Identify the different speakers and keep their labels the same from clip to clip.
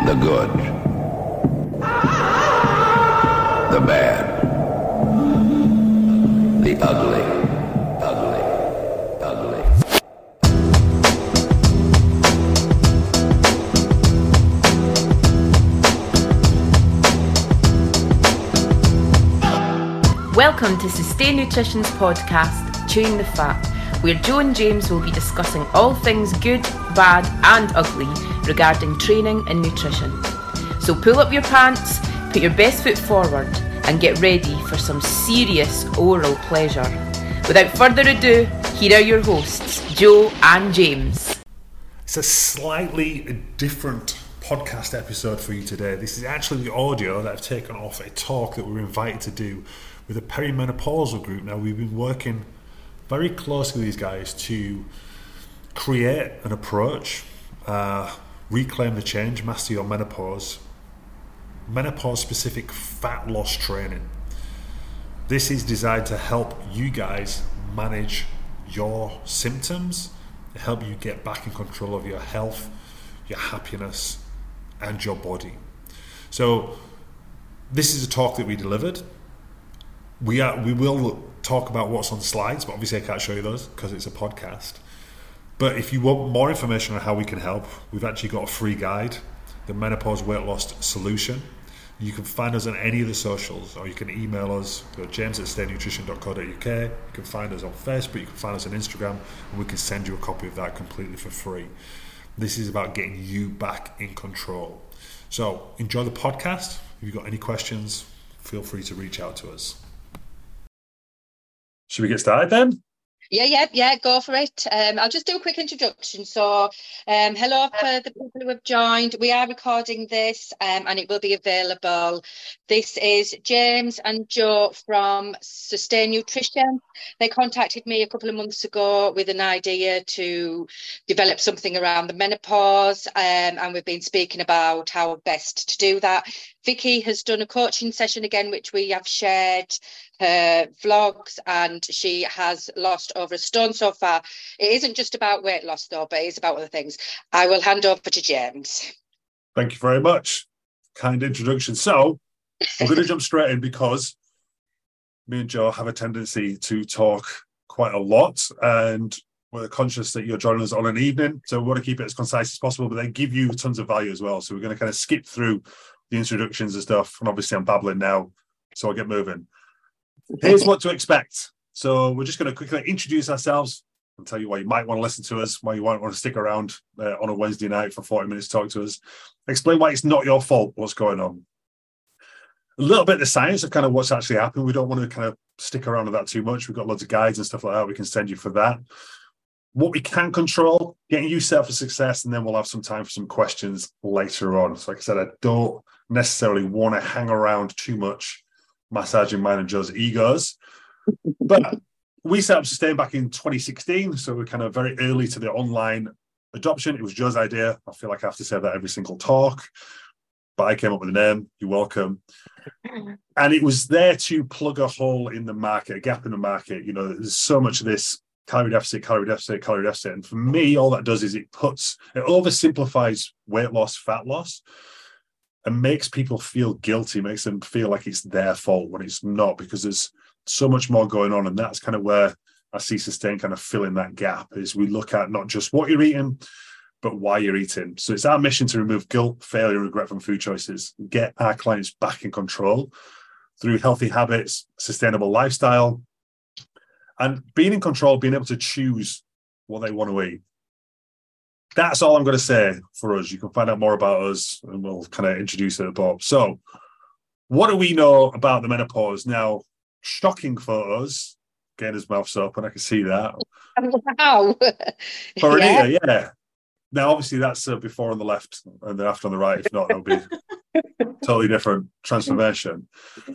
Speaker 1: The good. The bad. The ugly. Ugly. Ugly.
Speaker 2: Welcome to Sustain Nutrition's podcast, Chewing the Fat, where Joe and James will be discussing all things good, bad and ugly regarding training and nutrition. So pull up your pants, put your best foot forward and get ready for some serious oral pleasure. Without further ado, here are your hosts, Joe and James.
Speaker 3: It's a slightly different podcast episode for you today. This is actually the audio that I've taken off a talk that we were invited to do with a perimenopausal group. Now, we've been working very closely with these guys to create an approach, reclaim the change, master your menopause specific fat loss training. This is designed to help you guys manage your symptoms, to help you get back in control of your health, your happiness and your body. So this is a talk that we delivered. We will talk about what's on slides, but obviously I can't show you those because it's a podcast. But if you want more information on how we can help, we've actually got a free guide, the Menopause Weight Loss Solution. You can find us on any of the socials, or you can email us, go to james@sustainnutrition.co.uk. You can find us on Facebook, you can find us on Instagram, and we can send you a copy of that completely for free. This is about getting you back in control. So enjoy the podcast. If you've got any questions, feel free to reach out to us. Should we get started then?
Speaker 4: Yeah, go for it. I'll just do a quick introduction. So, hello for the people who have joined. We are recording this and it will be available. This is James and Joe from Sustain Nutrition. They contacted me a couple of months ago with an idea to develop something around the menopause, and we've been speaking about how best to do that. Vicky has done a coaching session again, which we have shared her vlogs, and she has lost over a stone so far. It isn't just about weight loss though, but it is about other things. I will hand over to James.
Speaker 3: Thank you very much. Kind introduction. So we're going to jump straight in because me and Joe have a tendency to talk quite a lot, and we're conscious that you're joining us on an evening, so we want to keep it as concise as possible, but then give you tons of value as well. So we're going to kind of skip through the introductions and stuff, and obviously I'm babbling now, so I'll get moving. Here's what to expect. So we're just going to quickly introduce ourselves and tell you why you might want to listen to us, why you might want to stick around on a Wednesday night for 40 minutes to talk to us. Explain why it's not your fault what's going on. A little bit of the science of kind of what's actually happened. We don't want to kind of stick around with that too much. We've got loads of guides and stuff like that we can send you for that. What we can control, getting you set up for success, and then we'll have some time for some questions later on. So like I said, I don't necessarily want to hang around too much massaging mine and Joe's egos. But we set up Sustain back in 2016, so we're kind of very early to the online adoption. It was Joe's idea. I feel like I have to say that every single talk, but I came up with the name. You're welcome. And it was there to plug a hole in the market, a gap in the market. You know, there's so much of this calorie deficit. And for me, all that does is it oversimplifies weight loss, fat loss, and makes people feel guilty, makes them feel like it's their fault when it's not, because there's so much more going on. And that's kind of where I see Sustain kind of filling that gap, is we look at not just what you're eating, but why you're eating. So it's our mission to remove guilt, failure, and regret from food choices, get our clients back in control through healthy habits, sustainable lifestyle, and being in control, being able to choose what they want to eat. That's all I'm going to say for us. You can find out more about us and we'll kind of introduce it above. So what do we know about the menopause? Now, shocking for us, getting his mouth up, and I can see that.
Speaker 4: Wow.
Speaker 3: For Anita, yeah. Now, obviously, that's before on the left and then after on the right. If not, it'll be totally different transformation.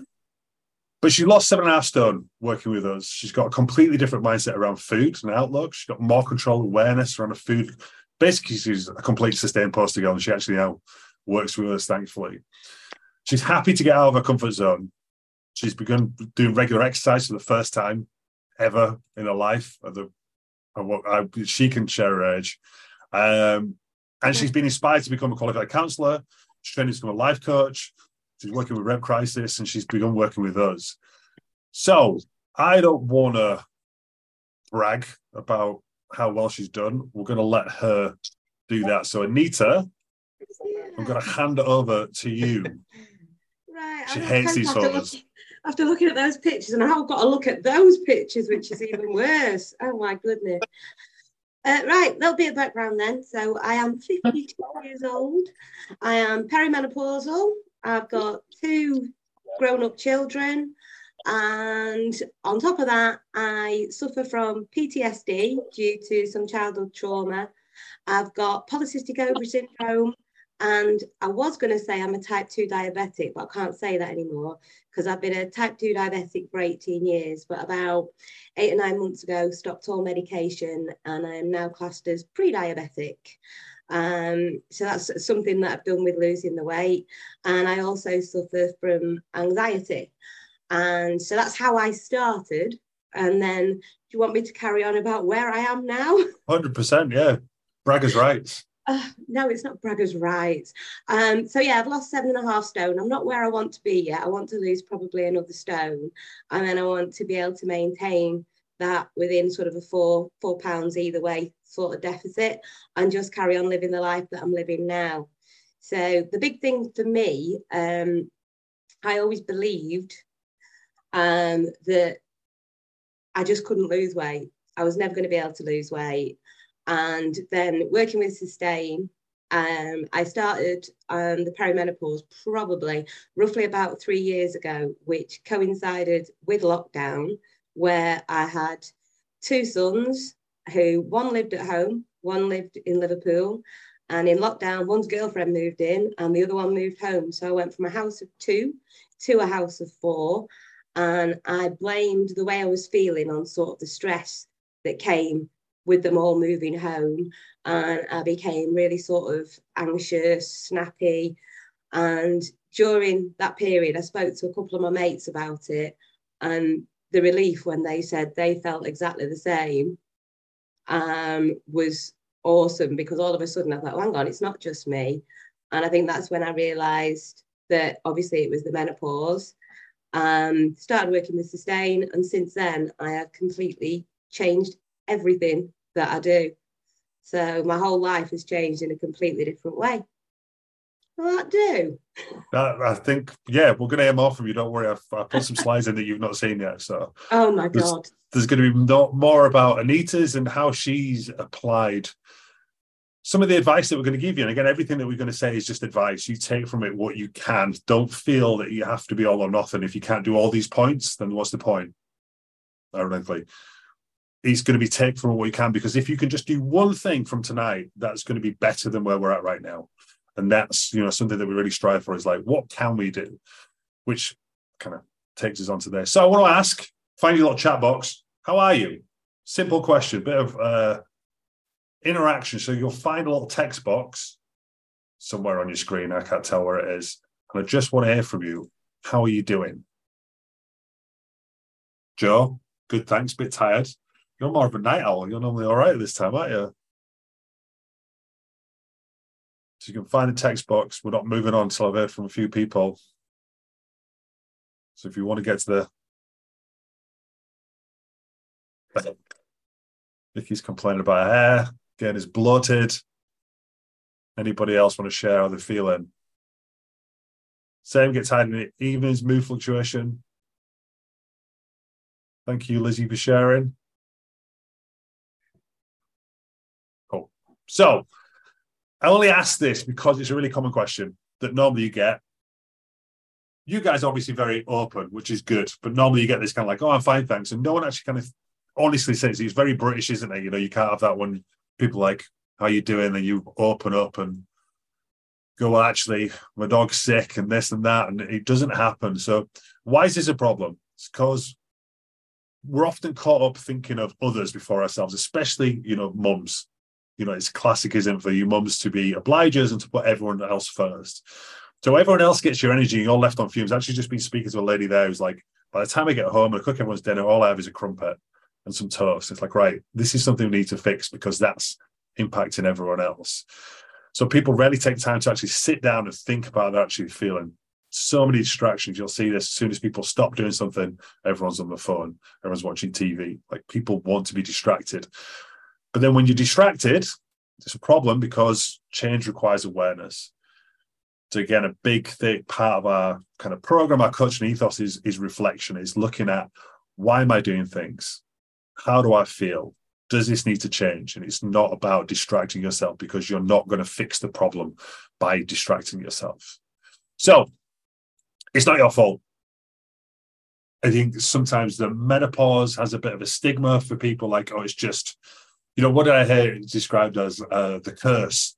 Speaker 3: But she lost 7.5 stone working with us. She's got a completely different mindset around food and outlook. She's got more control, awareness around the food. Basically, she's a complete Sustain poster girl, and she actually now works with us, thankfully. She's happy to get out of her comfort zone. She's begun doing regular exercise for the first time ever in her life. She can share her age. And she's been inspired to become a qualified counsellor. She's training to become a life coach. She's working with Rep Crisis, and she's begun working with us. So I don't want to brag about how well she's done. We're going to let her do that. So Anita, I'm going to hand it over to you.
Speaker 5: Right.
Speaker 3: She hates these photos.
Speaker 5: After looking at those pictures, and I've got to look at those pictures, which is even worse. Oh my goodness. Right, there'll be a background then. So I am 52 years old. I am perimenopausal. I've got 2 grown-up children. And on top of that, I suffer from PTSD due to some childhood trauma. I've got polycystic ovary syndrome. And I was going to say I'm a type 2 diabetic, but I can't say that anymore because I've been a type 2 diabetic for 18 years. But about 8 or 9 months ago, stopped all medication, and I am now classed as pre-diabetic. So that's something that I've done with losing the weight. And I also suffer from anxiety. And so that's how I started. And then do you want me to carry on about where I am now?
Speaker 3: 100%, yeah. Braggers rights.
Speaker 5: No, it's not braggers rights. So yeah, I've lost 7.5 stone. I'm not where I want to be yet. I want to lose probably another stone. And then I want to be able to maintain that within sort of a four pounds either way sort of deficit and just carry on living the life that I'm living now. So the big thing for me, I always believed that I just couldn't lose weight. I was never going to be able to lose weight. And then working with Sustain, I started the perimenopause probably roughly about 3 years ago, which coincided with lockdown, where I had 2 sons who one lived at home, one lived in Liverpool. And in lockdown, one's girlfriend moved in and the other one moved home. So I went from a house of 2 to a house of 4. And I blamed the way I was feeling on sort of the stress that came with them all moving home. And I became really sort of anxious, snappy. And during that period, I spoke to a couple of my mates about it. And the relief when they said they felt exactly the same was awesome, because all of a sudden I thought, oh, hang on, it's not just me. And I think that's when I realised that obviously it was the menopause. Started working with Sustain, and since then I have completely changed everything that I do. So my whole life has changed in a completely different way. Will that do?
Speaker 3: I think, yeah, we're going to hear more from you. Don't worry. I've put some slides in that you've not seen yet. So,
Speaker 5: oh my God.
Speaker 3: There's going to be more about Anita's and how she's applied some of the advice that we're going to give you. And again, everything that we're going to say is just advice. You take from it what you can. Don't feel that you have to be all or nothing. If you can't do all these points, then what's the point? Ironically, it's going to be take from what you can, because if you can just do one thing from tonight, that's going to be better than where we're at right now. And that's, something that we really strive for, is like, what can we do? Which kind of takes us on to this. So I want to ask, find your little chat box. How are you? Simple question, bit of interaction. So you'll find a little text box somewhere on your screen. I can't tell where it is. And I just want to hear from you. How are you doing? Joe, good, thanks. Bit tired. You're more of a night owl. You're normally all right at this time, aren't you? So you can find the text box. We're not moving on until I've heard from a few people. So if you want to get to the... Vicky's complaining about her hair. Again, is bloated. Anybody else want to share how they're feeling? Same, gets tired in the evenings, mood fluctuation. Thank you, Lizzie, for sharing. Cool. So, I only ask this because it's a really common question that normally you get. You guys are obviously very open, which is good, but normally you get this kind of like, oh, I'm fine, thanks. And no one actually kind of honestly says it's very British, isn't it? You can't have that when people like, how you doing? And you open up and go, well, actually, my dog's sick and this and that, and it doesn't happen. So why is this a problem? It's because we're often caught up thinking of others before ourselves, especially, mums. It's classic, isn't it, for you mums to be obligers and to put everyone else first. So everyone else gets your energy and you're left on fumes. I've actually just been speaking to a lady there who's like, by the time I get home and I cook everyone's dinner, all I have is a crumpet and some toast. It's like, right, this is something we need to fix because that's impacting everyone else. So people rarely take time to actually sit down and think about how they're actually feeling. So many distractions. You'll see this as soon as people stop doing something, everyone's on the phone, everyone's watching TV. Like, people want to be distracted. But then when you're distracted, it's a problem, because change requires awareness. So again, a big part of our kind of program, our coaching ethos is reflection, is looking at, why am I doing things? How do I feel? Does this need to change? And it's not about distracting yourself, because you're not going to fix the problem by distracting yourself. So it's not your fault. I think sometimes the menopause has a bit of a stigma for people, like, oh, it's just, what did I hear described as the curse?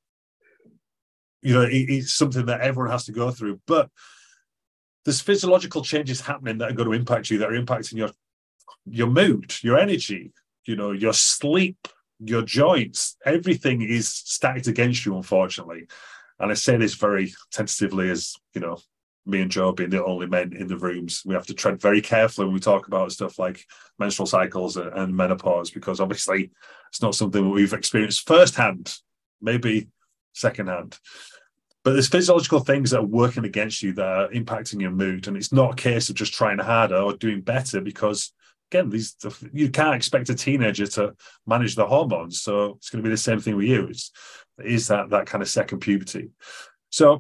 Speaker 3: It's something that everyone has to go through. But there's physiological changes happening that are going to impact you, that are impacting your mood, your energy, your sleep, your joints. Everything is stacked against you, unfortunately. And I say this very tentatively, as, me and Joe being the only men in the rooms. We have to tread very carefully when we talk about stuff like menstrual cycles and menopause, because obviously it's not something that we've experienced firsthand, maybe secondhand. But there's physiological things that are working against you that are impacting your mood. And it's not a case of just trying harder or doing better, because, again, you can't expect a teenager to manage the hormones. So it's going to be the same thing with you. It is that kind of second puberty. So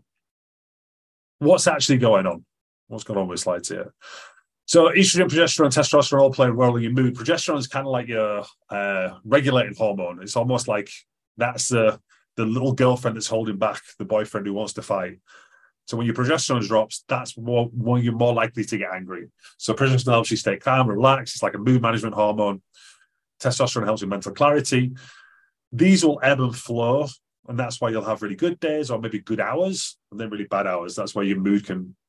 Speaker 3: what's actually going on? What's going on with slides here? So estrogen, progesterone, testosterone all play a role in your mood. Progesterone is kind of like your regulating hormone. It's almost like that's the little girlfriend that's holding back the boyfriend who wants to fight. So when your progesterone drops, that's when you're more likely to get angry. So progesterone helps you stay calm, relax. It's like a mood management hormone. Testosterone helps with mental clarity. These will ebb and flow, and that's why you'll have really good days, or maybe good hours, and then really bad hours. That's why your mood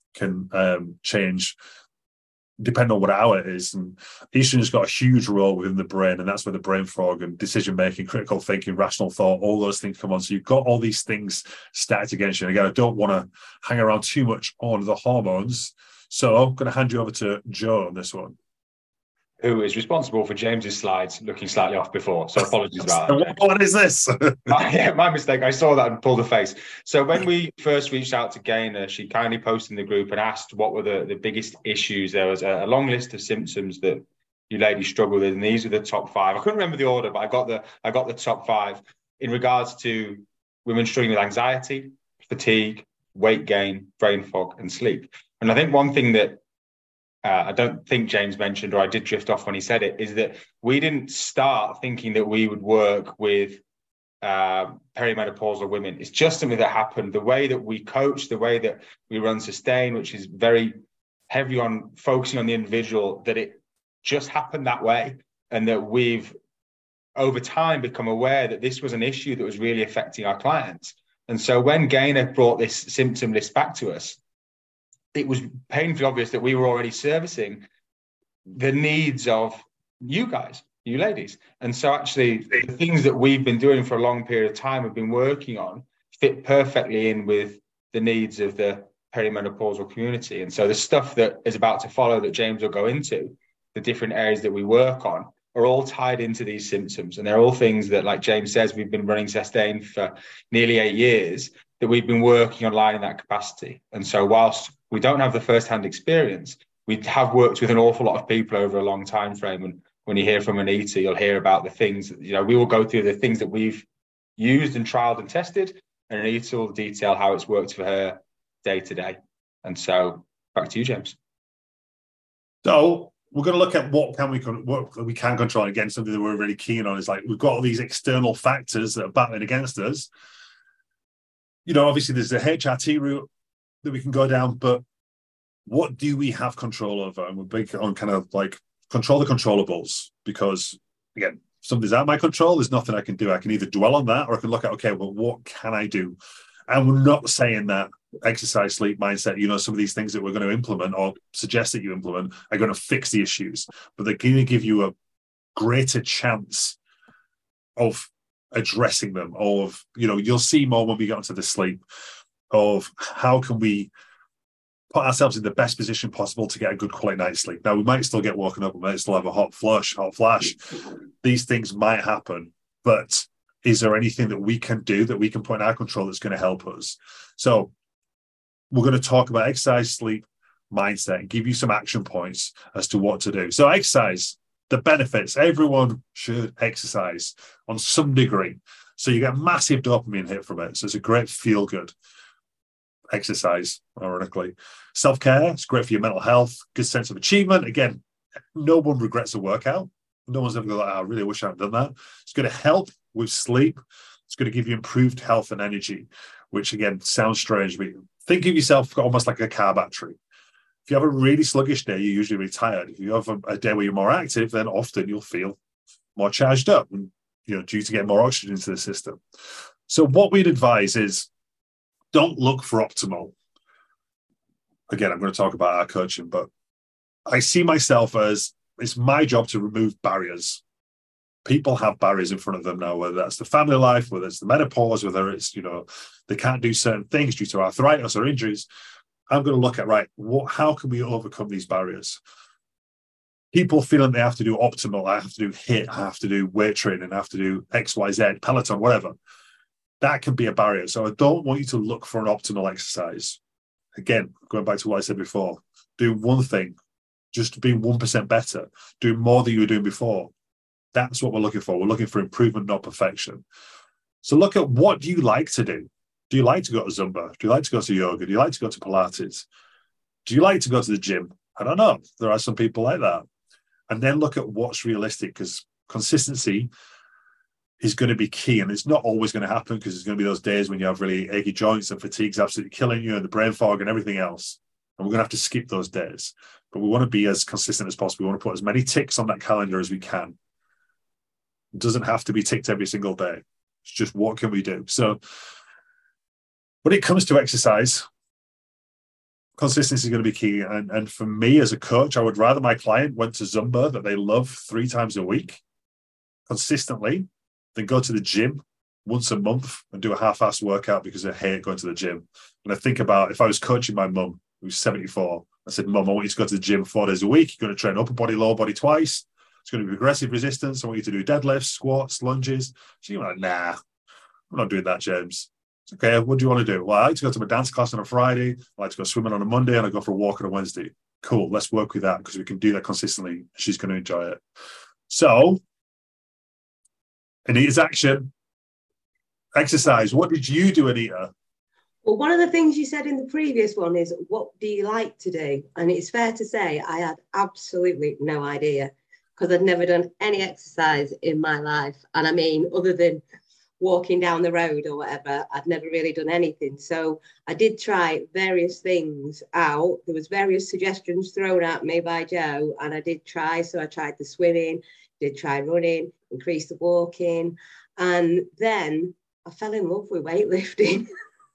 Speaker 3: can change depending on what hour it is. And estrogen's got a huge role within the brain, and that's where the brain fog and decision-making, critical thinking, rational thought, all those things come on. So you've got all these things stacked against you. And again, I don't want to hang around too much on the hormones. So I'm going to hand you over to Joe on this one,
Speaker 6: who is responsible for James's slides looking slightly off before. So apologies about that.
Speaker 3: What is this?
Speaker 6: Yeah, my mistake. I saw that and pulled a face. So when we first reached out to Gaynor, she kindly posted in the group and asked what were the biggest issues. There was a long list of symptoms that you ladies struggle with, and these are the top 5. I couldn't remember the order, but I got the top 5 in regards to women struggling with anxiety, fatigue, weight gain, brain fog, and sleep. And I think one thing that I don't think James mentioned, or I did drift off when he said it, is that we didn't start thinking that we would work with perimenopausal women. It's just something that happened. The way that we coach, the way that we run Sustain, which is very heavy on focusing on the individual, that it just happened that way, and that we've over time become aware that this was an issue that was really affecting our clients. And so when Gaynor brought this symptom list back to us, it was painfully obvious that we were already servicing the needs of you guys, you ladies. And so actually the things that we've been doing for a long period of time, we've been working on, fit perfectly in with the needs of the perimenopausal community. And so the stuff that is about to follow that James will go into, the different areas that we work on, are all tied into these symptoms. And they're all things that, like James says, we've been running Sustain for nearly 8 years, that we've been working on lining that capacity. And so whilst we don't have the first-hand experience, we have worked with an awful lot of people over a long time frame. And when you hear from Anita, you'll hear about the things that, we will go through the things that we've used and trialed and tested, and Anita will detail how it's worked for her day to day. And so back to you, James.
Speaker 3: So we're going to look at what we can control. Again, something that we're really keen on is, like, we've got all these external factors that are battling against us. Obviously there's the HRT route that we can go down, but what do we have control over? And we're big on kind of like control the controllables, because again, something's out of my control. There's nothing I can do. I can either dwell on that, or I can look at, okay, well, what can I do? And we're not saying that exercise, sleep, mindset, some of these things that we're going to implement or suggest that you implement are going to fix the issues, but they're going to give you a greater chance of addressing them. Of, you'll see more when we get onto the sleep, of how can we put ourselves in the best position possible to get a good quality night's sleep. Now, we might still get woken up, we might still have a hot flash. These things might happen, but is there anything that we can do that we can put in our control that's going to help us? So we're going to talk about exercise, sleep, mindset, and give you some action points as to what to do. So exercise, the benefits, everyone should exercise on some degree. So you get massive dopamine hit from it. So it's a great feel-good exercise, ironically. Self-care, it's great for your mental health, good sense of achievement. Again, no one regrets a workout. No one's ever going like, I really wish I had done that. It's going to help with sleep. It's going to give you improved health and energy, which again sounds strange, but think of yourself almost like a car battery. If you have a really sluggish day, you're usually really tired. If you have a day where you're more active, then often you'll feel more charged up, and due to get more oxygen into the system. So what we'd advise is don't look for optimal. Again, I'm going to talk about our coaching, but I see myself as it's my job to remove barriers. People have barriers in front of them now, whether that's the family life, whether it's the menopause, whether it's, they can't do certain things due to arthritis or injuries. I'm going to look at, how can we overcome these barriers? People feeling they have to do optimal, I have to do HIIT, I have to do weight training, I have to do XYZ, Peloton, whatever. That can be a barrier. So I don't want you to look for an optimal exercise. Again, going back to what I said before, do one thing, just being 1% better, do more than you were doing before. That's what we're looking for. We're looking for improvement, not perfection. So look at, what do you like to do? Do you like to go to Zumba? Do you like to go to yoga? Do you like to go to Pilates? Do you like to go to the gym? I don't know. There are some people like that. And then look at what's realistic, because consistency is going to be key. And it's not always going to happen, because there's going to be those days when you have really achy joints and fatigue's absolutely killing you and the brain fog and everything else. And we're going to have to skip those days. But we want to be as consistent as possible. We want to put as many ticks on that calendar as we can. It doesn't have to be ticked every single day. It's just, what can we do? So when it comes to exercise, consistency is going to be key. And for me as a coach, I would rather my client went to Zumba that they love 3 times a week consistently than go to the gym once a month and do a half-assed workout because I hate going to the gym. And I think about, if I was coaching my mum, who's 74, I said, Mum, I want you to go to the gym 4 days a week. You're going to train upper body, lower body twice. It's going to be progressive resistance. I want you to do deadlifts, squats, lunges. She's like, nah, I'm not doing that, James. Okay, what do you want to do? Well, I like to go to my dance class on a Friday. I like to go swimming on a Monday, and I go for a walk on a Wednesday. Cool, let's work with that, because we can do that consistently. She's going to enjoy it. So, Anita's action. Exercise. What did you do, Anita?
Speaker 5: Well, one of the things you said in the previous one is, what do you like to do? And it's fair to say I had absolutely no idea, because I'd never done any exercise in my life. And I mean, other than walking down the road or whatever, I'd never really done anything. So I did try various things out. There was various suggestions thrown at me by Joe, and I did try. So I tried the swimming, did try running, increased the walking, and then I fell in love with weightlifting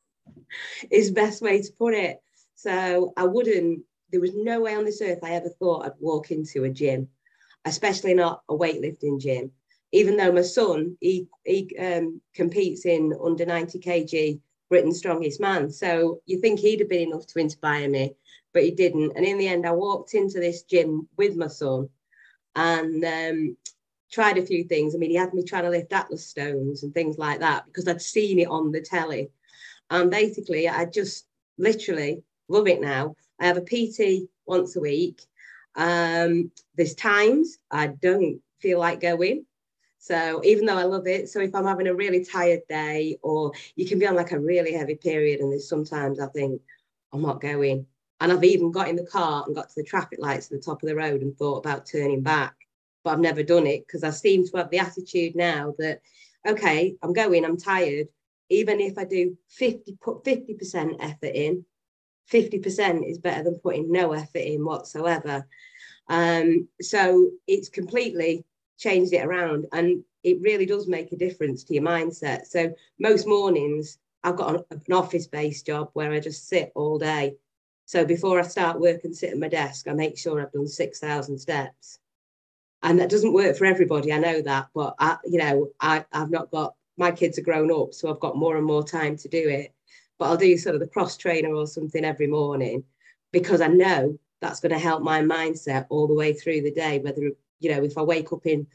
Speaker 5: is the best way to put it. So there was no way on this earth I ever thought I'd walk into a gym, especially not a weightlifting gym. Even though my son, he competes in under 90 kg, Britain's Strongest Man. So you think he'd have been enough to inspire me, but he didn't. And in the end, I walked into this gym with my son and tried a few things. I mean, he had me trying to lift Atlas stones and things like that, because I'd seen it on the telly. And basically, I just literally love it now. I have a PT once a week. There's times I don't feel like going. So even though I love it, so if I'm having a really tired day, or you can be on like a really heavy period, and there's sometimes I think, I'm not going. And I've even got in the car and got to the traffic lights at the top of the road and thought about turning back, but I've never done it, because I seem to have the attitude now that, okay, I'm going, I'm tired. Even if I do put 50% effort in, 50% is better than putting no effort in whatsoever. So it's completely changed it around, and it really does make a difference to your mindset. So most mornings I've got an office-based job where I just sit all day. So before I start work and sit at my desk, I make sure I've done 6,000 steps. And that doesn't work for everybody, I know that, but I've not got, my kids are grown up, so I've got more and more time to do it. But I'll do sort of the cross trainer or something every morning, because I know that's going to help my mindset all the way through the day, whether, if I wake up in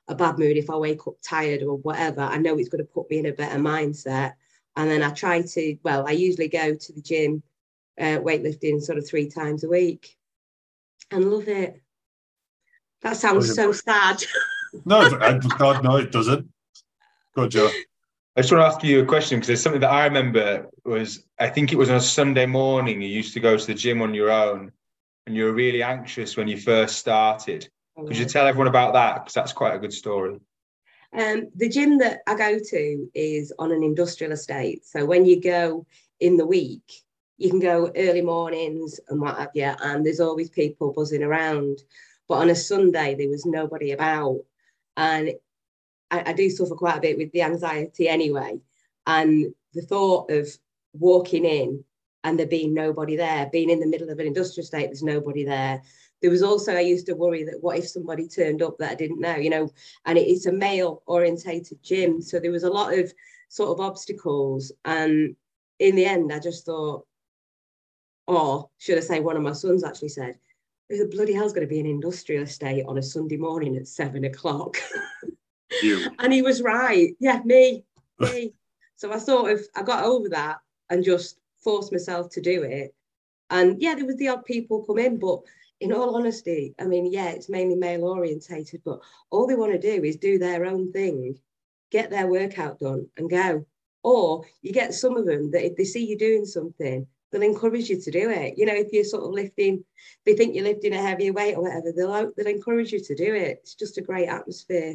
Speaker 5: a bad mood, if I wake up tired or whatever, I know it's going to put me in a better mindset. And then I usually go to the gym, weightlifting sort of 3 times a week, and love it. That sounds so sad.
Speaker 3: No, God, no, it doesn't. Go on, Joe.
Speaker 6: I just want to ask you a question, because there's something that I remember I think it was on a Sunday morning, you used to go to the gym on your own and you were really anxious when you first started. Could you tell everyone about that? Because that's quite a good story.
Speaker 5: The gym that I go to is on an industrial estate. So when you go in the week, you can go early mornings and what have you, and there's always people buzzing around. But on a Sunday, there was nobody about. And I do suffer quite a bit with the anxiety anyway. And the thought of walking in and there being nobody there, being in the middle of an industrial estate, there's nobody there. There was also, I used to worry that what if somebody turned up that I didn't know, and it's a male orientated gym. So there was a lot of sort of obstacles. And in the end, I just thought, or should I say, one of my sons actually said, who the bloody hell's going to be an industrial estate on a Sunday morning at 7 o'clock?
Speaker 3: You.
Speaker 5: And he was right. Yeah, me. So I got over that and just forced myself to do it. And yeah, there was the odd people come in, but in all honesty, I mean, yeah, it's mainly male orientated, but all they want to do is do their own thing, get their workout done and go. Or you get some of them that if they see you doing something, they'll encourage you to do it. If you're sort of lifting, they think you're lifting a heavier weight or whatever, they'll encourage you to do it. It's just a great atmosphere.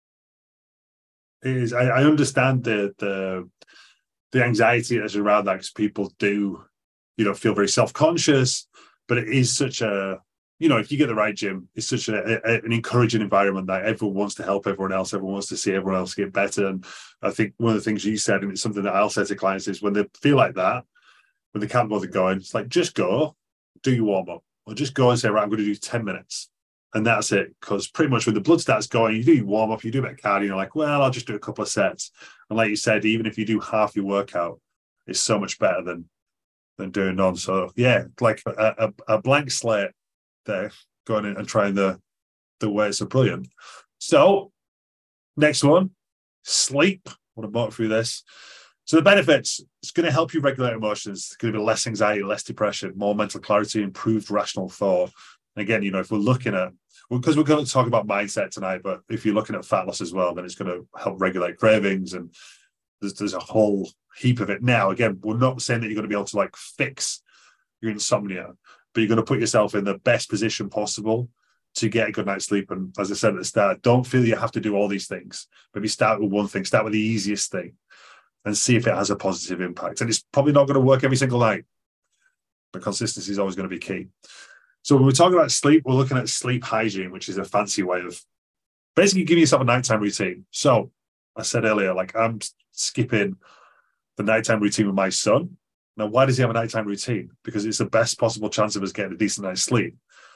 Speaker 3: It is. I understand the anxiety that's around that, because people do, feel very self-conscious, but it is such a, if you get the right gym, it's such an encouraging environment that everyone wants to help everyone else. Everyone wants to see everyone else get better. And I think one of the things you said, and it's something that I'll say to clients, is when they feel like that, when they can't bother going, it's like, just go, do your warm-up, or just go and say, right, I'm going to do 10 minutes. And that's it. Because pretty much when the blood starts going, you do your warm-up, you do a bit of cardio, you're like, well, I'll just do a couple of sets. And like you said, even if you do half your workout, it's so much better than doing none. So yeah, like a blank slate there, going in and trying the weights are brilliant. So next one, sleep. I want to walk through this. So the benefits, it's going to help you regulate emotions. It's going to be less anxiety, less depression, more mental clarity, improved rational thought. And again, if we're looking at, because we're going to talk about mindset tonight, but if you're looking at fat loss as well, then it's going to help regulate cravings, and there's a whole heap of it. Now, again, we're not saying that you're going to be able to fix your insomnia, but you're going to put yourself in the best position possible to get a good night's sleep. And as I said at the start, don't feel you have to do all these things. Maybe start with one thing, start with the easiest thing, and see if it has a positive impact. And it's probably not going to work every single night, but consistency is always going to be key. So when we're talking about sleep, we're looking at sleep hygiene, which is a fancy way of basically giving yourself a nighttime routine. So I said earlier, I'm skipping the nighttime routine with my son. Now, why does he have a nighttime routine? Because it's the best possible chance of us getting a decent night's sleep.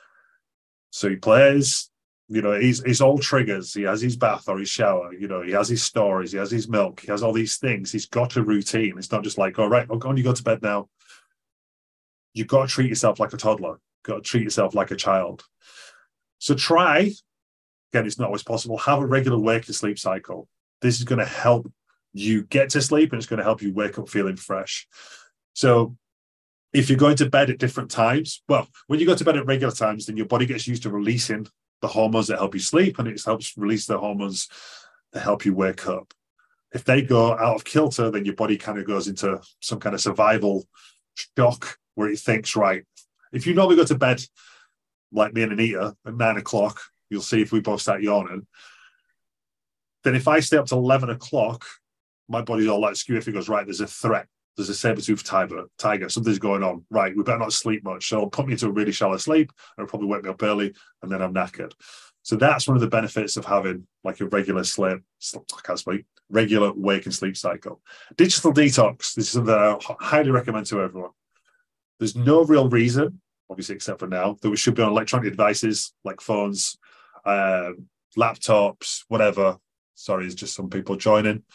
Speaker 3: So he plays, he's all triggers. He has his bath or his shower, he has his stories, he has his milk, he has all these things. He's got a routine. It's not just like, all right, go on, you go to bed now. You've got to treat yourself like a toddler. Got to treat yourself like a child. So try, again, it's not always possible, have a regular wake and sleep cycle. This is going to help you get to sleep, and it's going to help you wake up feeling fresh. So if you're going to bed at different times, well, when you go to bed at regular times, then your body gets used to releasing the hormones that help you sleep, and it helps release the hormones that help you wake up. If they go out of kilter, then your body kind of goes into some kind of survival shock where it thinks, right, if you normally go to bed like me and Anita at 9 o'clock, you'll see if we both start yawning. Then if I stay up till 11 o'clock, my body's all like skew if it goes, right, there's a threat. There's a saber-toothed tiger. Something's going on. Right, we better not sleep much. So it'll put me into a really shallow sleep, and it'll probably wake me up early, and then I'm knackered. So that's one of the benefits of having a regular regular wake and sleep cycle. Digital detox. This is something that I highly recommend to everyone. There's no real reason, obviously, except for now, that we should be on electronic devices like phones, laptops, whatever. Sorry, it's just some people joining.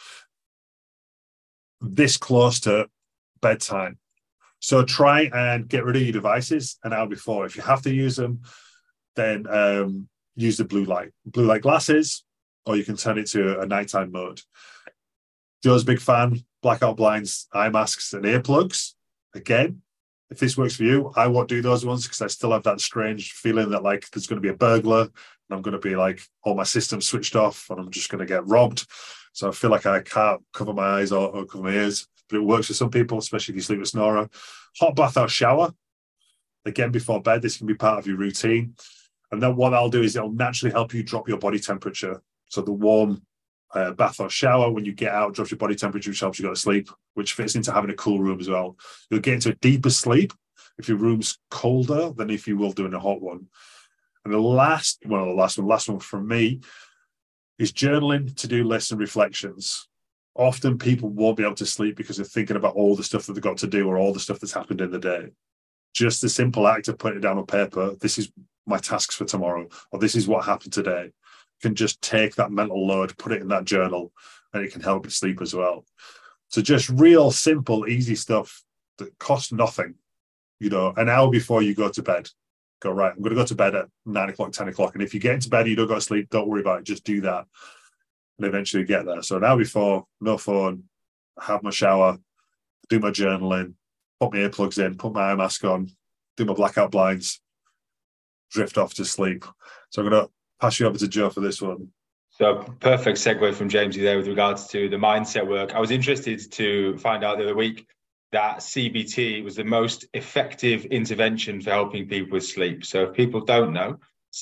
Speaker 3: This close to bedtime. So try and get rid of your devices an hour before. If you have to use them, then use the blue light. Blue light glasses, or you can turn it to a nighttime mode. Joe's a big fan, blackout blinds, eye masks and earplugs. Again, if this works for you, I won't do those ones because I still have that strange feeling that like there's going to be a burglar and I'm going to be like all my systems switched off and I'm just going to get robbed. So I feel like I can't cover my eyes or cover my ears, but it works for some people, especially if you sleep with snorer. Hot bath or shower. Again, before bed, this can be part of your routine. And then what I'll do is it'll naturally help you drop your body temperature. So the warm bath or shower, when you get out, drops your body temperature, which helps you go to sleep, which fits into having a cool room as well. You'll get into a deeper sleep if your room's colder than if you will do in a hot one. And the last one from me is journaling, to-do lists and reflections. Often people won't be able to sleep because they're thinking about all the stuff that they've got to do or all the stuff that's happened in the day. Just the simple act of putting it down on paper, this is my tasks for tomorrow, or this is what happened today, can just take that mental load, put it in that journal, and it can help you sleep as well. So just real simple, easy stuff that costs nothing. You know, an hour before you go to bed, go, right, I'm going to go to bed at 9 o'clock, 10 o'clock. And if you get into bed and you don't go to sleep, don't worry about it. Just do that and eventually get there. So an hour before, no phone, have my shower, do my journaling, put my earplugs in, put my eye mask on, do my blackout blinds, drift off to sleep. So I'm going to pass you over to Joe for this one.
Speaker 6: So perfect segue from Jamesy there with regards to the mindset work. I was interested to find out the other week that CBT was the most effective intervention for helping people with sleep. So if people don't know,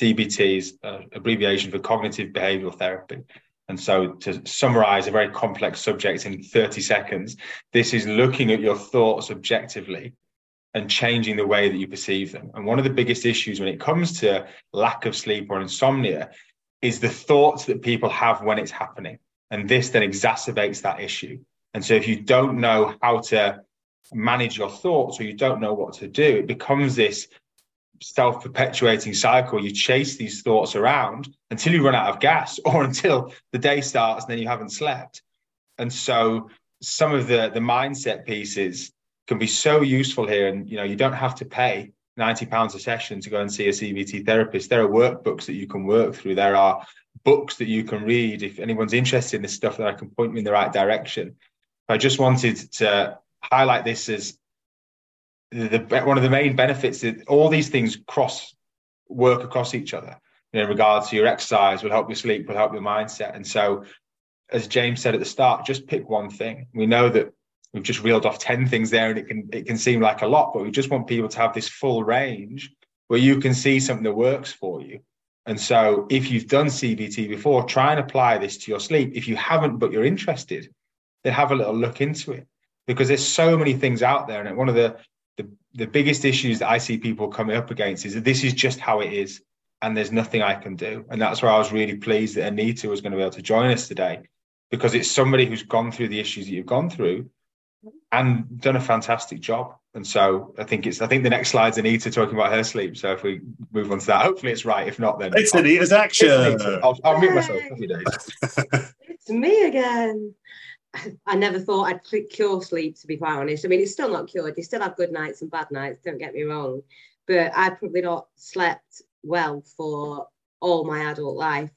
Speaker 6: CBT is an abbreviation for cognitive behavioral therapy. And so to summarize a very complex subject in 30 seconds, this is looking at your thoughts objectively and changing the way that you perceive them. And one of the biggest issues when it comes to lack of sleep or insomnia is the thoughts that people have when it's happening. And this then exacerbates that issue. And so if you don't know how to manage your thoughts or you don't know what to do, it becomes this self-perpetuating cycle. You chase these thoughts around until you run out of gas or until the day starts and then you haven't slept. And so some of the mindset pieces can be so useful here. And, you know, you don't have to pay £90 a session to go and see a CBT therapist. There are workbooks that you can work through. There are books that you can read. If anyone's interested in this stuff, that I can point you in the right direction. I just wanted to highlight this as one of the main benefits, that all these things work across each other. You know, in regards to your exercise will help your sleep, will help your mindset. And so, as James said at the start, just pick one thing. We know that we've just reeled off 10 things there, and it can seem like a lot, but we just want people to have this full range where you can see something that works for you. And so, if you've done CBT before, try and apply this to your sleep. If you haven't, but you're interested, then have a little look into it, because there's so many things out there. And one of the biggest issues that I see people coming up against is that this is just how it is and there's nothing I can do. And that's where I was really pleased that Anita was going to be able to join us today, because it's somebody who's gone through the issues that you've gone through and done a fantastic job. And so I think the next slide's Anita talking about her sleep. So if we move on to that, hopefully it's right. If not, then
Speaker 3: it's Anita's action.
Speaker 6: I'll mute myself every day.
Speaker 5: It's me again. I never thought I'd cure sleep, to be quite honest. I mean, it's still not cured. You still have good nights and bad nights, don't get me wrong. But I've probably not slept well for all my adult life.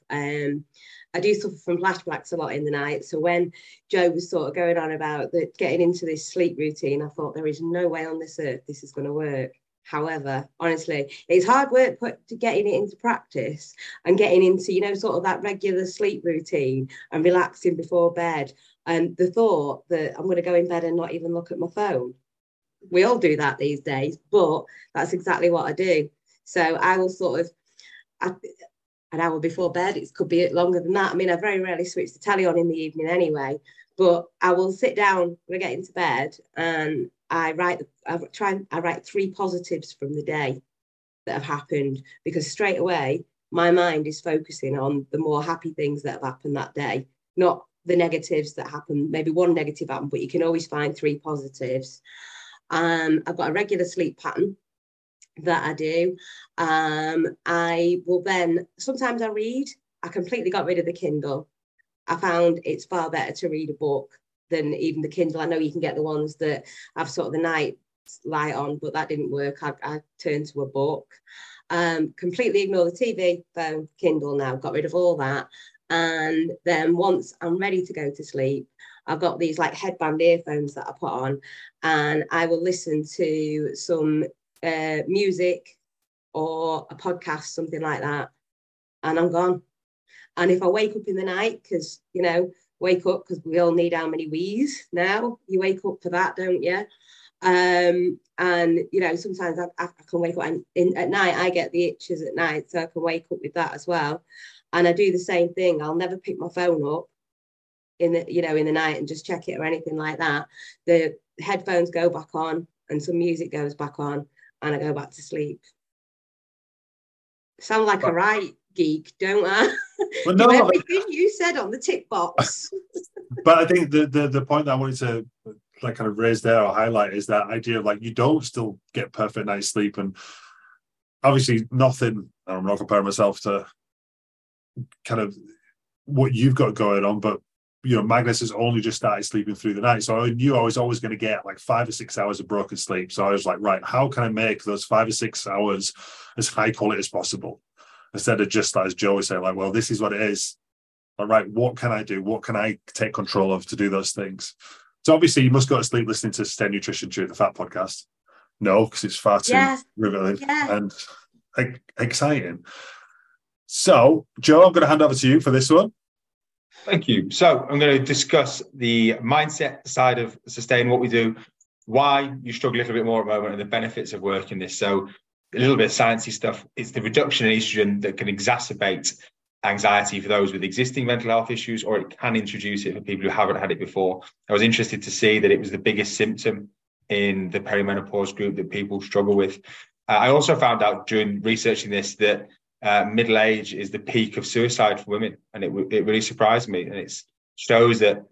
Speaker 5: I do suffer from flashbacks a lot in the night. So when Joe was sort of going on about getting into this sleep routine, I thought there is no way on this earth this is going to work. However, honestly, it's hard work to getting it into practice and getting into, you know, sort of that regular sleep routine and relaxing before bed. And the thought that I'm going to go in bed and not even look at my phone. We all do that these days, but that's exactly what I do. So I will sort of, an hour before bed, it could be longer than that. I mean, I very rarely switch the telly on in the evening anyway, but I will sit down when I get into bed and I write 3 positives from the day that have happened, because straight away my mind is focusing on the more happy things that have happened that day, not the negatives that happen. Maybe one negative happened, but you can always find 3 positives. I've got a regular sleep pattern that I do. I will then, sometimes I read. I completely got rid of the Kindle. I found it's far better to read a book than even the Kindle. I know you can get the ones that have sort of the night light on, but that didn't work. I turned to a book. Completely ignore the TV, phone, Kindle now. Got rid of all that. And then once I'm ready to go to sleep, I've got these like headband earphones that I put on, and I will listen to some music or a podcast, something like that, and I'm gone. And if I wake up in the night, because, you know, wake up, because we all need how many wees now. You wake up for that, don't you? And, you know, sometimes I can wake up and at night, I get the itches at night, so I can wake up with that as well. And I do the same thing. I'll never pick my phone up in the night and just check it or anything like that. The headphones go back on and some music goes back on and I go back to sleep. Sound like a right geek, don't I?
Speaker 3: Well,
Speaker 5: do everything you said on the tick box.
Speaker 3: But I think the point that I wanted to like kind of raise there or highlight is that idea of like you don't still get perfect night's sleep, and obviously nothing. I'm not comparing myself to kind of what you've got going on, but you know, Magnus has only just started sleeping through the night, so I knew I was always going to get like 5 or 6 hours of broken sleep. So I was like, right, how can I make those 5 or 6 hours as high quality as possible? Instead of just, as Joe was saying, like, well, this is what it is. All right, what can I do? What can I take control of to do those things? So obviously you must go to sleep listening to Sustain Nutrition Chewing the Fat podcast. No, because it's far too riveting and exciting. So, Joe, I'm going to hand over to you for this one.
Speaker 6: Thank you. So I'm going to discuss the mindset side of Sustain, what we do, why you struggle a little bit more at the moment, and the benefits of working this. So a little bit of sciencey stuff. It's the reduction in estrogen that can exacerbate anxiety for those with existing mental health issues, or it can introduce it for people who haven't had it before. I was interested to see that it was the biggest symptom in the perimenopause group that people struggle with. I also found out during researching this that middle age is the peak of suicide for women, and it really surprised me, and it shows that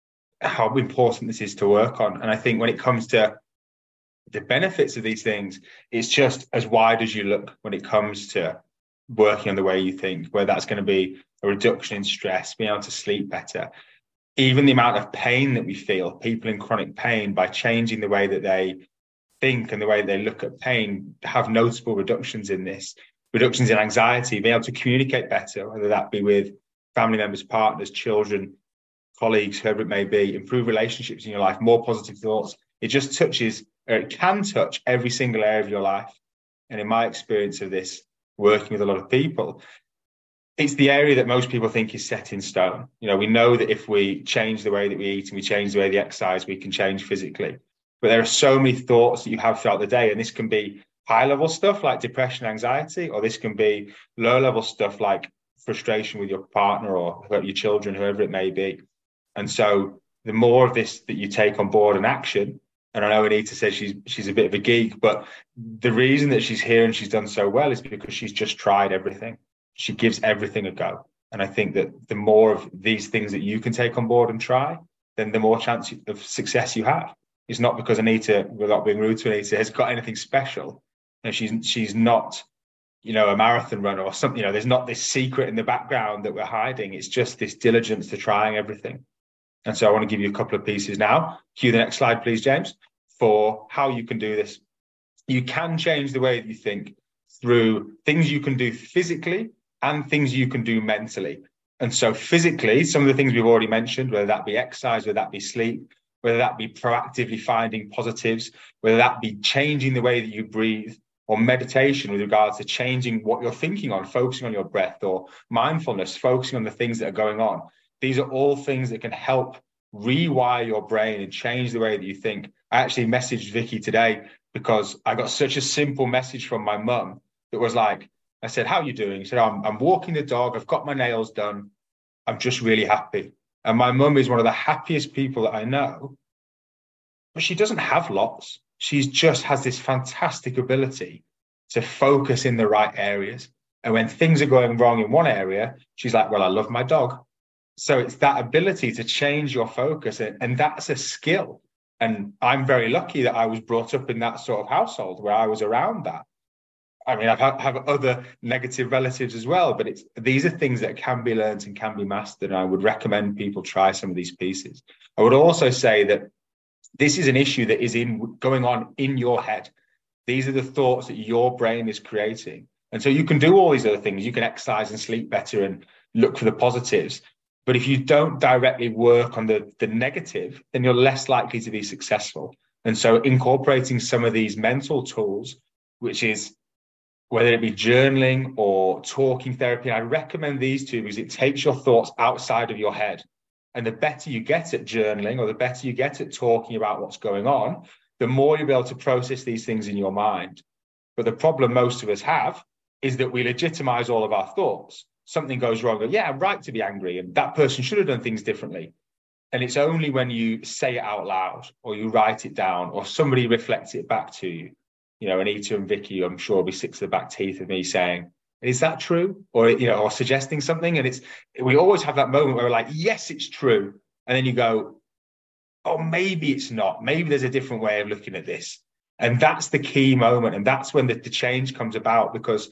Speaker 6: how important this is to work on. And I think when it comes to the benefits of these things, it's just as wide as you look when it comes to working on the way you think, whether that's going to be a reduction in stress, being able to sleep better, even the amount of pain that we feel, people in chronic pain, by changing the way that they think and the way they look at pain, have noticeable reductions in this. Reductions in anxiety, being able to communicate better, whether that be with family members, partners, children, colleagues, whoever it may be, improve relationships in your life, more positive thoughts. It just touches, or it can touch every single area of your life. And in my experience of this, working with a lot of people, it's the area that most people think is set in stone. You know, we know that if we change the way that we eat and we change the way we exercise, we can change physically. But there are so many thoughts that you have throughout the day, and this can be high-level stuff like depression, anxiety, or this can be low-level stuff like frustration with your partner or your children, whoever it may be. And so the more of this that you take on board and action, and I know Anita says she's a bit of a geek, but the reason that she's here and she's done so well is because she's just tried everything. She gives everything a go. And I think that the more of these things that you can take on board and try, then the more chance of success you have. It's not because Anita, without being rude to Anita, has got anything special. And she's not, you know, a marathon runner or something. You know, there's not this secret in the background that we're hiding. It's just this diligence to trying everything. And so I want to give you a couple of pieces now. Cue the next slide, please, James, for how you can do this. You can change the way that you think through things you can do physically and things you can do mentally. And so physically, some of the things we've already mentioned, whether that be exercise, whether that be sleep, whether that be proactively finding positives, whether that be changing the way that you breathe, or meditation with regards to changing what you're thinking on, focusing on your breath, or mindfulness, focusing on the things that are going on. These are all things that can help rewire your brain and change the way that you think. I actually messaged Vicky today because I got such a simple message from my mum that was like, I said, how are you doing? She said, I'm walking the dog. I've got my nails done. I'm just really happy. And my mum is one of the happiest people that I know, but she doesn't have lots. She just has this fantastic ability to focus in the right areas. And when things are going wrong in one area, she's like, well, I love my dog. So it's that ability to change your focus. And that's a skill. And I'm very lucky that I was brought up in that sort of household where I was around that. I mean, I have other negative relatives as well, but these are things that can be learned and can be mastered. And I would recommend people try some of these pieces. I would also say that this is an issue that is going on in your head. These are the thoughts that your brain is creating. And so you can do all these other things. You can exercise and sleep better and look for the positives. But if you don't directly work on the negative, then you're less likely to be successful. And so incorporating some of these mental tools, which is whether it be journaling or talking therapy, I recommend these two because it takes your thoughts outside of your head. And the better you get at journaling, or the better you get at talking about what's going on, the more you'll be able to process these things in your mind. But the problem most of us have is that we legitimize all of our thoughts. Something goes wrong, yeah, I'm right to be angry, and that person should have done things differently. And it's only when you say it out loud, or you write it down, or somebody reflects it back to you. You know, Anita and Vicky, I'm sure, will be sick to the back teeth of me saying, is that true? Or, you know, or suggesting something. And we always have that moment where we're like, yes, it's true. And then you go, oh, maybe it's not. Maybe there's a different way of looking at this. And that's the key moment. And that's when the change comes about, because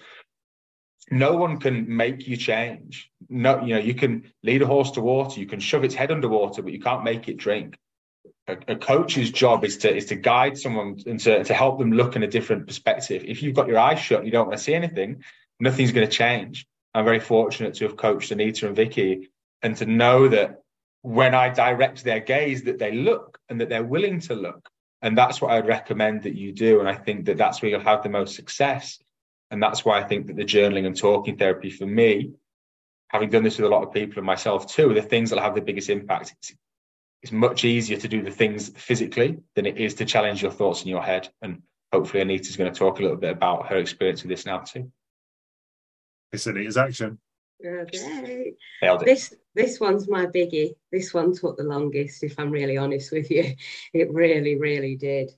Speaker 6: no one can make you change. No, you know, you can lead a horse to water, you can shove its head underwater, but you can't make it drink. A coach's job is to guide someone and to help them look in a different perspective. If you've got your eyes shut and you don't want to see anything, nothing's going to change. I'm very fortunate to have coached Anita and Vicky, and to know that when I direct their gaze, that they look and that they're willing to look. And that's what I'd recommend that you do. And I think that that's where you'll have the most success. And that's why I think that the journaling and talking therapy, for me, having done this with a lot of people and myself too, are the things that will have the biggest impact. It's much easier to do the things physically than it is to challenge your thoughts in your head. And hopefully Anita's going to talk a little bit about her experience with this now too.
Speaker 3: It's Anita's action.
Speaker 5: Okay. This one's my biggie. This one took the longest, if I'm really honest with you. It really, really did.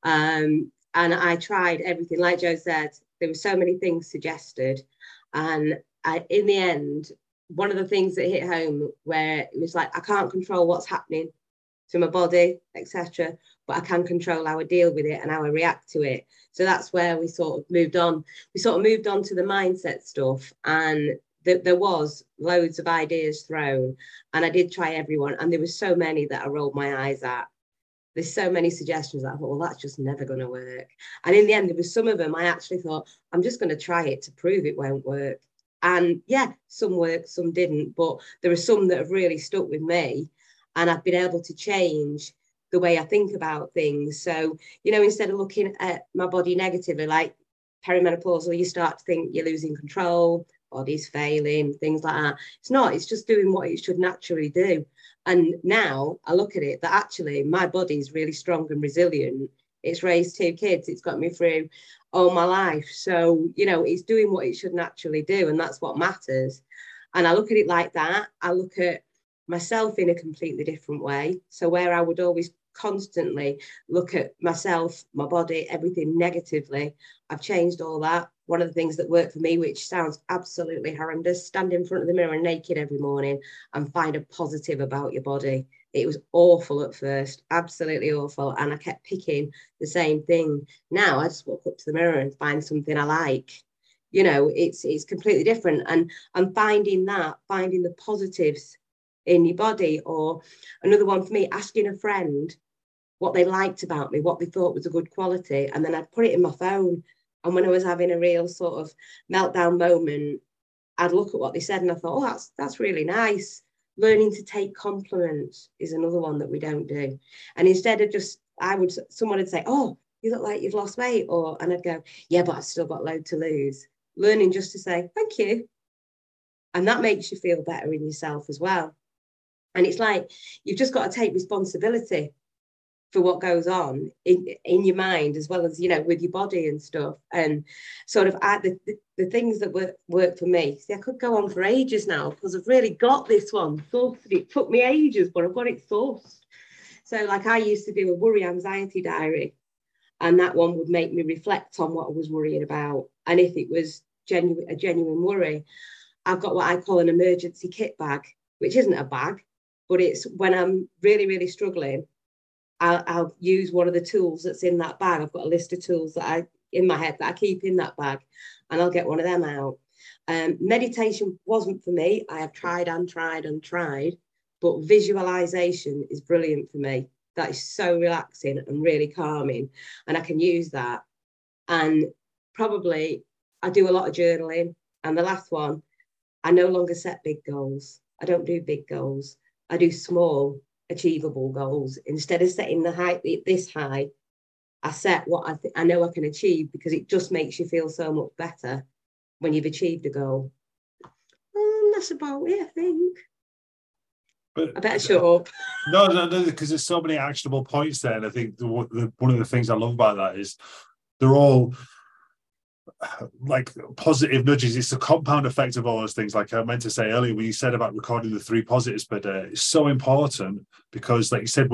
Speaker 5: And I tried everything. Like Joe said, there were so many things suggested. And in the end, one of the things that hit home, where it was like, I can't control what's happening to my body, etc., but I can control how I deal with it and how I react to it. So that's where we sort of moved on. We sort of moved on to the mindset stuff, and there was loads of ideas thrown, and I did try everyone, and there were so many that I rolled my eyes at. There's so many suggestions that I thought, well, that's just never going to work. And in the end, there was some of them I actually thought, I'm just going to try it to prove it won't work. And yeah, some worked, some didn't, but there are some that have really stuck with me, and I've been able to change the way I think about things. So, you know, instead of looking at my body negatively, like perimenopausal, you start to think you're losing control, body's failing, things like that. It's not, it's just doing what it should naturally do. And now I look at it that actually my body's really strong and resilient. It's raised 2 kids. It's got me through all my life. So, you know, it's doing what it should naturally do. And that's what matters. And I look at it like that. I look at myself in a completely different way. So where I would always constantly look at myself, my body, everything negatively, I've changed all that. One of the things that worked for me, which sounds absolutely horrendous, stand in front of the mirror naked every morning and find a positive about your body. It was awful at first, absolutely awful. And I kept picking the same thing. Now I just walk up to the mirror and find something I like. You know, it's completely different. And I'm finding the positives in your body. Or another one for me, asking a friend what they liked about me, what they thought was a good quality. And then I'd put it in my phone. And when I was having a real sort of meltdown moment, I'd look at what they said and I thought, oh, that's really nice. Learning to take compliments is another one that we don't do. And instead of just, someone would say, oh, you look like you've lost weight. And I'd go, yeah, but I've still got a load to lose. Learning just to say, thank you. And that makes you feel better in yourself as well. And it's like, you've just got to take responsibility for what goes on in your mind, as well as, you know, with your body and stuff. And sort of the things that work for me. See, I could go on for ages now because I've really got this one sorted. It took me ages, but I've got it sourced. So like I used to do a worry anxiety diary, and that one would make me reflect on what I was worrying about. And if it was a genuine worry, I've got what I call an emergency kit bag, which isn't a bag, but it's when I'm really, really struggling, I'll use one of the tools that's in that bag. I've got a list of tools in my head that I keep in that bag, and I'll get one of them out. Meditation wasn't for me. I have tried, but visualization is brilliant for me. That is so relaxing and really calming, and I can use that. And probably I do a lot of journaling. And the last one, I no longer set big goals. I don't do big goals. I do small, achievable goals. Instead of setting the height this high, I set what I know I can achieve, because it just makes you feel so much better when you've achieved a goal. That's about it, I think. But I better shut up.
Speaker 3: No, because there's so many actionable points there. And I think one of the things I love about that is they're all like positive nudges. It's the compound effect of all those things. Like I meant to say earlier, when you said about recording the 3 positives per day, it's so important, because like you said,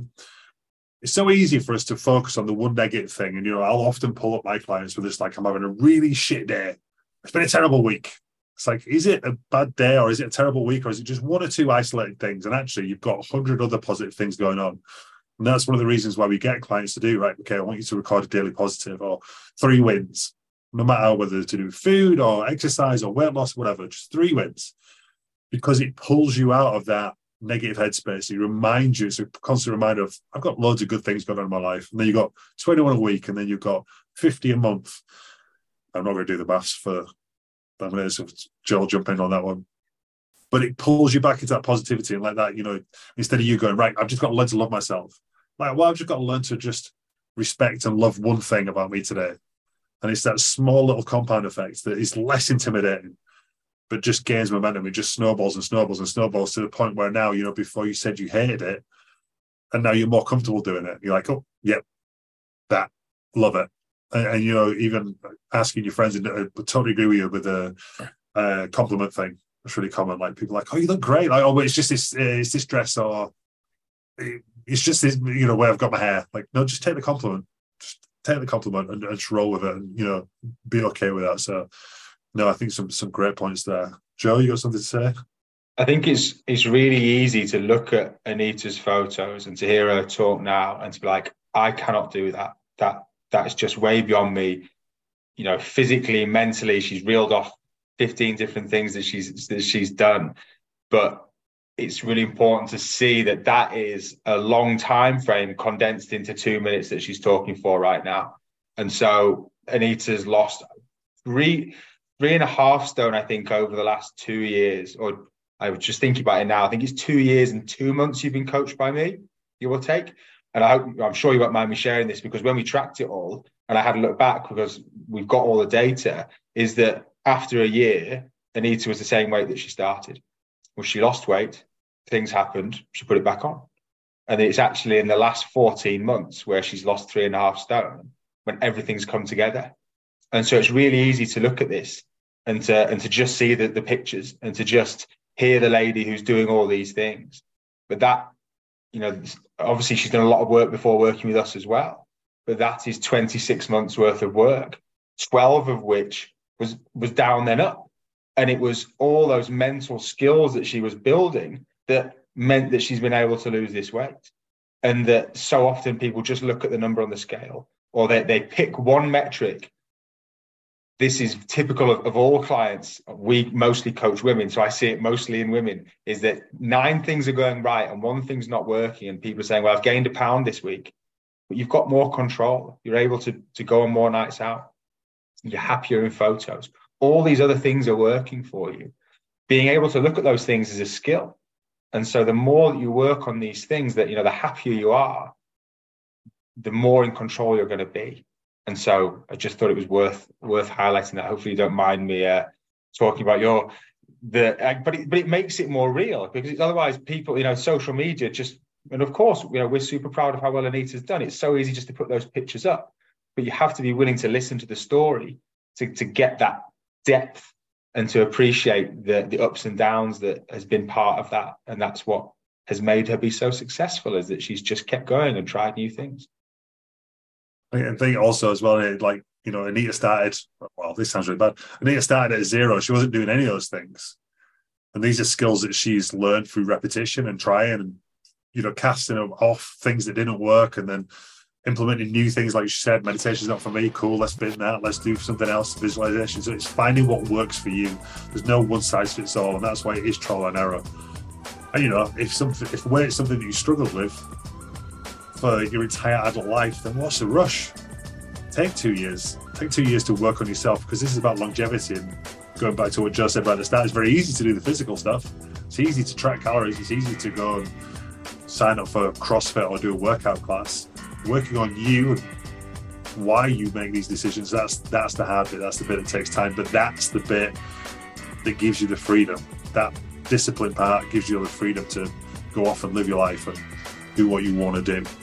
Speaker 3: it's so easy for us to focus on the one negative thing. And, I'll often pull up my clients with this, like, I'm having a really shit day. It's been a terrible week. It's like, is it a bad day, or is it a terrible week, or is it just 1 or 2 isolated things? And actually, you've got 100 other positive things going on. And that's one of the reasons why we get clients to do, right, okay, I want you to record a daily positive, or 3 wins, no matter whether to do food or exercise or weight loss, whatever, just 3 wins, because it pulls you out of that negative headspace. It reminds you, it's a constant reminder of, I've got loads of good things going on in my life. And then you've got 21 a week, and then you've got 50 a month. I'm not going to do the maths for that minute, so Joel jump in on that one. But it pulls you back into that positivity, and like that, instead of you going, right, I've just got to learn to love myself. Like, well, I've just got to learn to just respect and love one thing about me today. And it's that small little compound effect that is less intimidating, but just gains momentum. It just snowballs and snowballs and snowballs to the point where now, before you said you hated it, and now you're more comfortable doing it. You're like, oh, yep, that, love it. And even asking your friends, and I totally agree with you with the compliment thing. It's really common. Like, people are like, oh, you look great. Like, oh, but it's just this dress, or it's just this, way I've got my hair. Like, no, just take the compliment. Just take the compliment and just roll with it, and, be okay with that. So, no, I think some great points there. Joe, you got something to say?
Speaker 6: I think it's really easy to look at Anita's photos and to hear her talk now and to be like, I cannot do that. That is just way beyond me. Physically, mentally, she's reeled off 15 different things that she's done. But it's really important to see that is a long time frame condensed into 2 minutes that she's talking for right now. And so Anita's lost 3.5 stone, I think, over the last 2 years. Or I was just thinking about it now. I think it's 2 years and 2 months you've been coached by me, you will take. And I'm sure you won't mind me sharing this, because when we tracked it all, and I had a look back because we've got all the data, is that after a year, Anita was the same weight that she started. Well, she lost weight, things happened, she put it back on. And it's actually in the last 14 months where she's lost 3.5 stone, when everything's come together. And so it's really easy to look at this and to just see the pictures, and to just hear the lady who's doing all these things. But that, obviously she's done a lot of work before working with us as well. But that is 26 months worth of work, 12 of which was down then up. And it was all those mental skills that she was building that meant that she's been able to lose this weight. And that so often people just look at the number on the scale, or they pick one metric. This is typical of all clients. We mostly coach women, so I see it mostly in women, is that 9 things are going right and 1 thing's not working. And people are saying, well, I've gained a pound this week. But you've got more control. You're able to go on more nights out. You're happier in photos. All these other things are working for you. Being able to look at those things is a skill. And so the more that you work on these things, that, the happier you are, the more in control you're going to be. And so I just thought it was worth highlighting that. Hopefully you don't mind me talking about but it makes it more real, because it's otherwise people, social media just, and of course, we're super proud of how well Anita's done. It's so easy just to put those pictures up, but you have to be willing to listen to the story to get that depth and to appreciate the ups and downs that has been part of that. And that's what has made her be so successful, is that she's just kept going and tried new things.
Speaker 3: I think also as well, Anita started, well, this sounds really bad. Anita started at 0. She wasn't doing any of those things. And these are skills that she's learned through repetition and trying, and casting off things that didn't work, and then implementing new things. Like she said, meditation's not for me. Cool, let's spin that. Let's do something else. Visualization. So it's finding what works for you. There's no one size fits all, and that's why it is trial and error. And if weight's something that you struggled with for your entire adult life, then what's the rush? Take 2 years. Take 2 years to work on yourself, because this is about longevity. And going back to what Joe said about the start, it's very easy to do the physical stuff. It's easy to track calories. It's easy to go and sign up for CrossFit or do a workout class. Working on you and why you make these decisions, that's the hard bit. That's the bit that takes time, but that's the bit that gives you the freedom. That discipline part gives you the freedom to go off and live your life and do what you want to do.